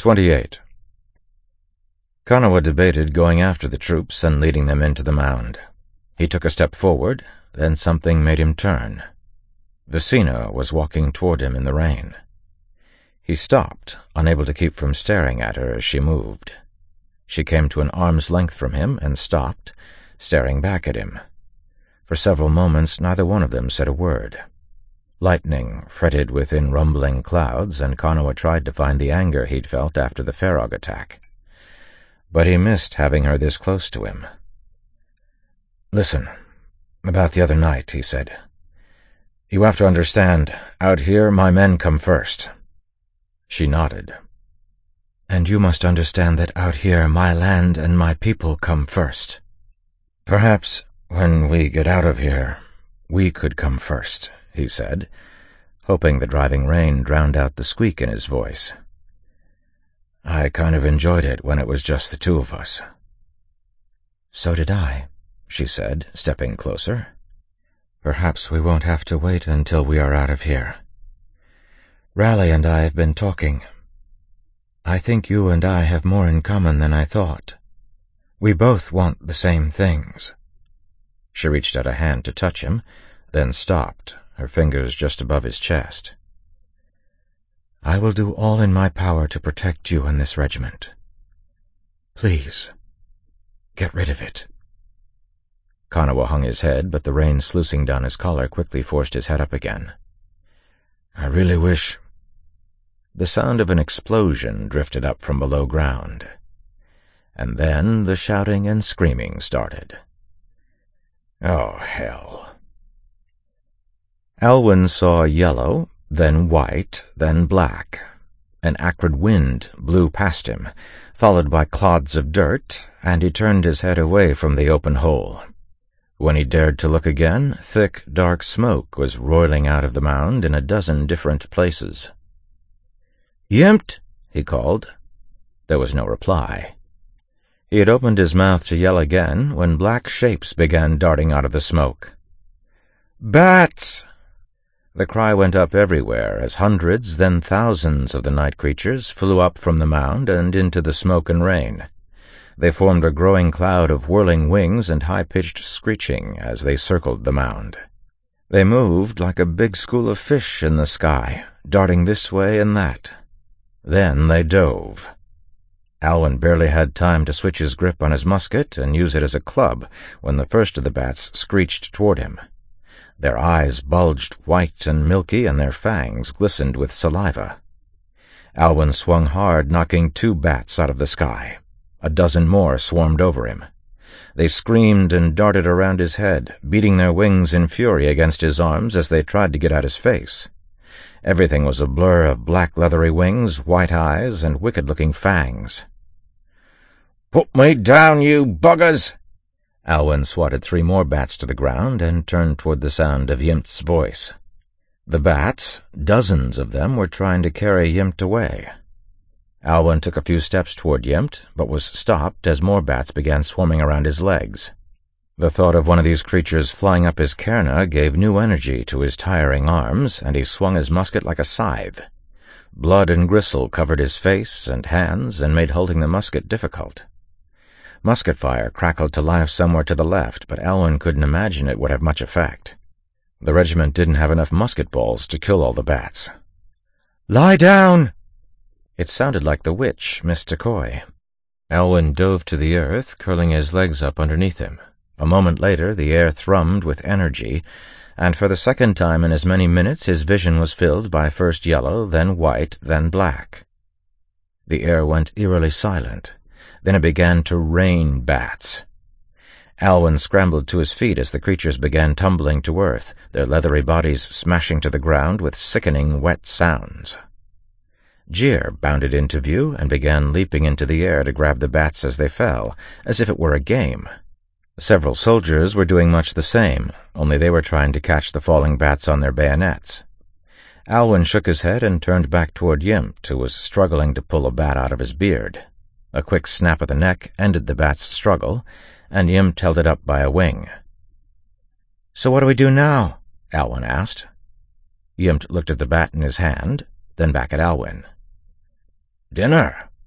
28. Konawa debated going after the troops and leading them into the mound. He took a step forward, then something made him turn. Vicina was walking toward him in the rain. He stopped, unable to keep from staring at her as she moved. She came to an arm's length from him and stopped, staring back at him. For several moments neither one of them said a word. Lightning fretted within rumbling clouds, and Konawa tried to find the anger he'd felt after the Ferog attack. But he missed having her this close to him. "Listen, about the other night," he said. "You have to understand, out here my men come first." She nodded. "And you must understand that out here my land and my people come first." "Perhaps when we get out of here, we could come first," he said, hoping the driving rain drowned out the squeak in his voice. "I kind of enjoyed it when it was just the two of us." "So did I," she said, stepping closer. "Perhaps we won't have to wait until we are out of here. Raleigh and I have been talking. I think you and I have more in common than I thought. We both want the same things." She reached out a hand to touch him, then stopped, her fingers just above his chest. "I will do all in my power to protect you and this regiment. Please, get rid of it." Konawa hung his head, but the rain sluicing down his collar quickly forced his head up again. "I really wish—" The sound of an explosion drifted up from below ground. And then the shouting and screaming started. Oh, hell. Alwyn saw yellow, then white, then black. An acrid wind blew past him, followed by clods of dirt, and he turned his head away from the open hole. When he dared to look again, thick, dark smoke was roiling out of the mound in a dozen different places. "Yimpt!" he called. There was no reply. He had opened his mouth to yell again when black shapes began darting out of the smoke. "Bats!" The cry went up everywhere as hundreds, then thousands of the night creatures flew up from the mound and into the smoke and rain. They formed a growing cloud of whirling wings and high-pitched screeching as they circled the mound. They moved like a big school of fish in the sky, darting this way and that. Then they dove. Alwyn barely had time to switch his grip on his musket and use it as a club when the first of the bats screeched toward him. Their eyes bulged white and milky, and their fangs glistened with saliva. Alwyn swung hard, knocking 2 bats out of the sky. A dozen more swarmed over him. They screamed and darted around his head, beating their wings in fury against his arms as they tried to get at his face. Everything was a blur of black leathery wings, white eyes, and wicked-looking fangs. "Put me down, you buggers!" Alwyn swatted 3 more bats to the ground and turned toward the sound of Yimt's voice. The bats, dozens of them, were trying to carry Yimt away. Alwyn took a few steps toward Yimt, but was stopped as more bats began swarming around his legs. The thought of one of these creatures flying up his cairna gave new energy to his tiring arms, and he swung his musket like a scythe. Blood and gristle covered his face and hands and made holding the musket difficult. Musket fire crackled to life somewhere to the left, but Alwyn couldn't imagine it would have much effect. The regiment didn't have enough musket balls to kill all the bats. "Lie down!" It sounded like the witch, Miss Decoy. Alwyn dove to the earth, curling his legs up underneath him. A moment later the air thrummed with energy, and for the second time in as many minutes his vision was filled by first yellow, then white, then black. The air went eerily silent. Then it began to rain bats. Alwyn scrambled to his feet as the creatures began tumbling to earth, their leathery bodies smashing to the ground with sickening wet sounds. Jeer bounded into view and began leaping into the air to grab the bats as they fell, as if it were a game. Several soldiers were doing much the same, only they were trying to catch the falling bats on their bayonets. Alwyn shook his head and turned back toward Yimt, who was struggling to pull a bat out of his beard. A quick snap of the neck ended the bat's struggle, and Yimt held it up by a wing. "So what do we do now?" Alwyn asked. Yimt looked at the bat in his hand, then back at Alwyn. "Dinner,"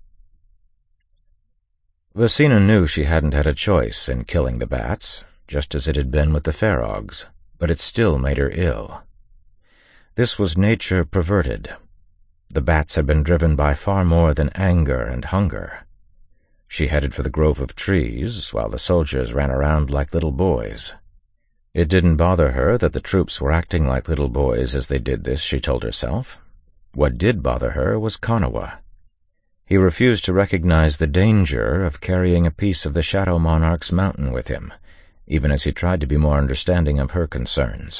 Vasina knew she hadn't had a choice in killing the bats, just as it had been with the ferogs, but it still made her ill. This was nature perverted. The bats had been driven by far more than anger and hunger. She headed for the grove of trees, while the soldiers ran around like little boys. It didn't bother her that the troops were acting like little boys as they did this, she told herself. What did bother her was Konawa. He refused to recognize the danger of carrying a piece of the Shadow Monarch's mountain with him, even as he tried to be more understanding of her concerns.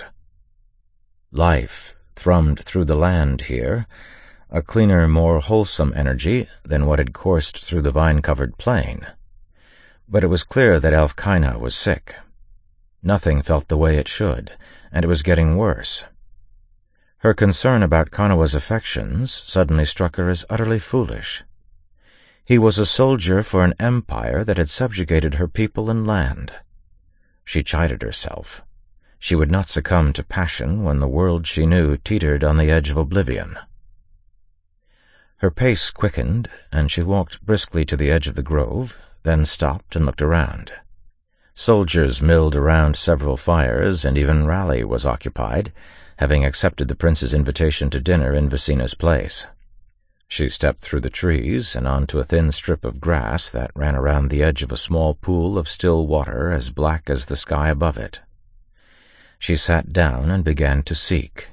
Life thrummed through the land here, a cleaner, more wholesome energy than what had coursed through the vine-covered plain. But it was clear that Elfkaina was sick. Nothing felt the way it should, and it was getting worse. Her concern about Konawa's affections suddenly struck her as utterly foolish. He was a soldier for an empire that had subjugated her people and land. She chided herself. She would not succumb to passion when the world she knew teetered on the edge of oblivion. Her pace quickened, and she walked briskly to the edge of the grove, then stopped and looked around. Soldiers milled around several fires, and even Raleigh was occupied, having accepted the prince's invitation to dinner in Vasina's place. She stepped through the trees and onto a thin strip of grass that ran around the edge of a small pool of still water as black as the sky above it. She sat down and began to seek.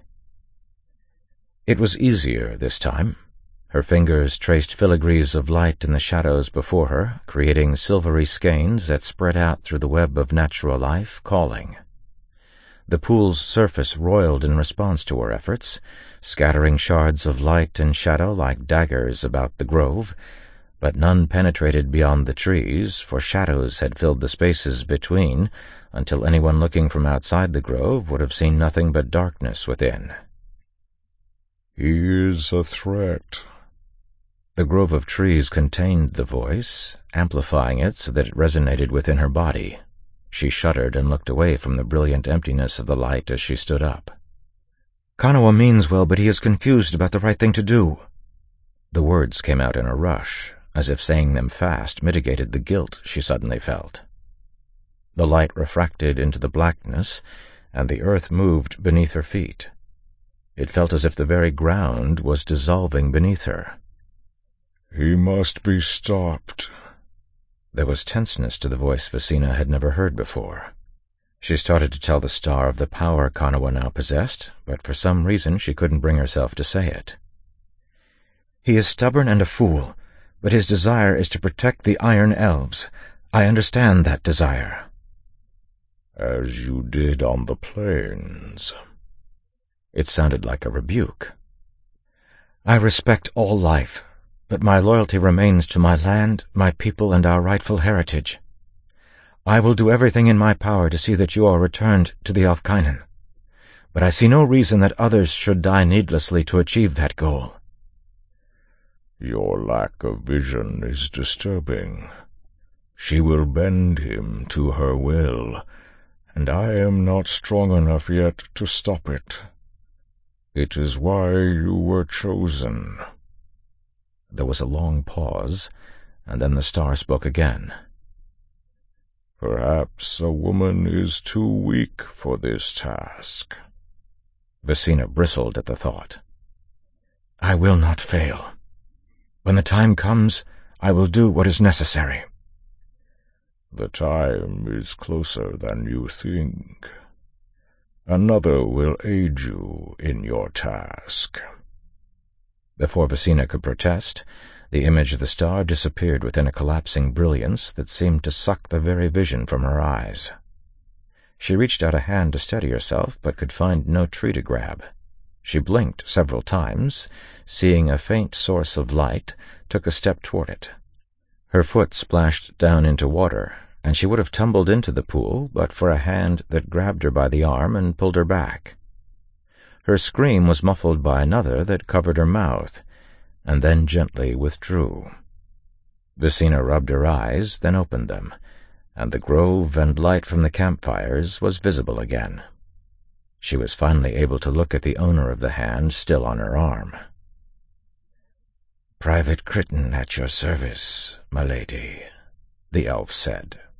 It was easier this time. Her fingers traced filigrees of light in the shadows before her, creating silvery skeins that spread out through the web of natural life, calling. The pool's surface roiled in response to her efforts, scattering shards of light and shadow like daggers about the grove, but none penetrated beyond the trees, for shadows had filled the spaces between, until anyone looking from outside the grove would have seen nothing but darkness within. "He is a threat." The grove of trees contained the voice, amplifying it so that it resonated within her body. She shuddered and looked away from the brilliant emptiness of the light as she stood up. "Konawa means well, but he is confused about the right thing to do." The words came out in a rush, as if saying them fast mitigated the guilt she suddenly felt. The light refracted into the blackness, and the earth moved beneath her feet. It felt as if the very ground was dissolving beneath her. "He must be stopped." There was tenseness to the voice Vasina had never heard before. She started to tell the star of the power Konawa now possessed, but for some reason she couldn't bring herself to say it. "He is stubborn and a fool, but his desire is to protect the Iron Elves. I understand that desire." "As you did on the plains." It sounded like a rebuke. "I respect all life, but my loyalty remains to my land, my people, and our rightful heritage. I will do everything in my power to see that you are returned to the Elfkainen, but I see no reason that others should die needlessly to achieve that goal." "Your lack of vision is disturbing. She will bend him to her will, and I am not strong enough yet to stop it. It is why you were chosen." There was a long pause, and then the star spoke again. "Perhaps a woman is too weak for this task." Vasina bristled at the thought. "I will not fail. When the time comes, I will do what is necessary." "The time is closer than you think. Another will aid you in your task." Before Vasina could protest, the image of the star disappeared within a collapsing brilliance that seemed to suck the very vision from her eyes. She reached out a hand to steady herself, but could find no tree to grab. She blinked several times, seeing a faint source of light, took a step toward it. Her foot splashed down into water, and she would have tumbled into the pool but for a hand that grabbed her by the arm and pulled her back. Her scream was muffled by another that covered her mouth, and then gently withdrew. Vasina rubbed her eyes, then opened them, and the grove and light from the campfires was visible again. She was finally able to look at the owner of the hand still on her arm. "Private Crichton at your service, my lady," the elf said.